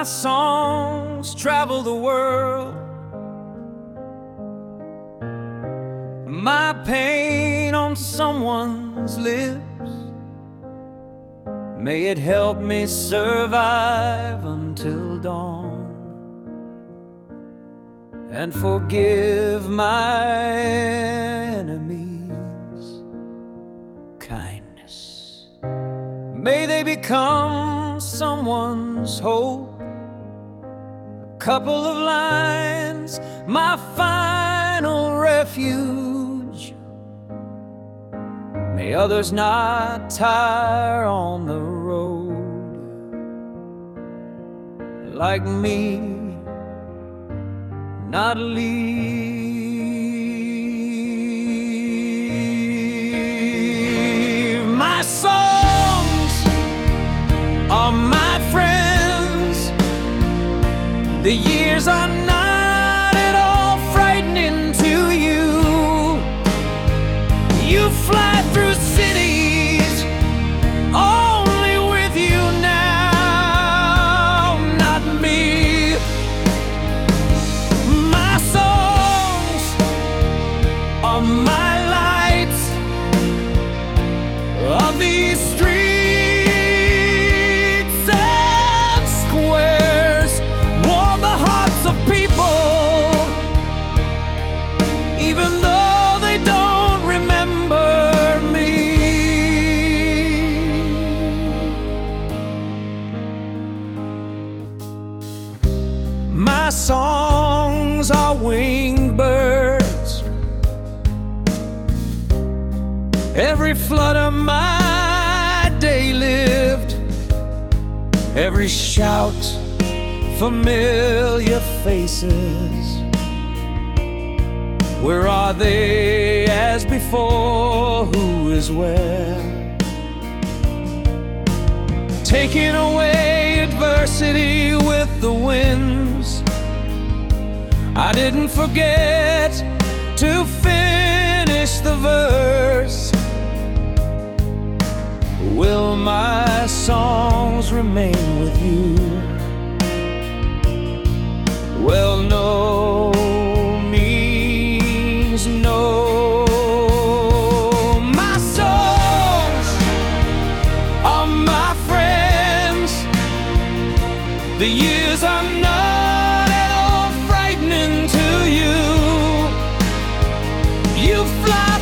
songs travel the world. My pain on someone's lips. May it help me survive until dawn, and forgive my enemies kindness. May they become someone's hope. A couple of lines, my final refuge. May others not tire on the road like me, not leave. My songs are my friends. The years are not at all frightening to you. You fly through cities only with you now, not me. My songs are my lights of these streets and squares, warm the hearts of people, even though they don't remember me. My songs are winged birds. Every flutter my day lived, every shout familiar faces. Where are they as before? Who is where? Taking away adversity with the winds. I didn't forget to finish the verse. Will my songs remain with you? Well, no means no. My songs are my friends. The years are not at all frightening to you. You fly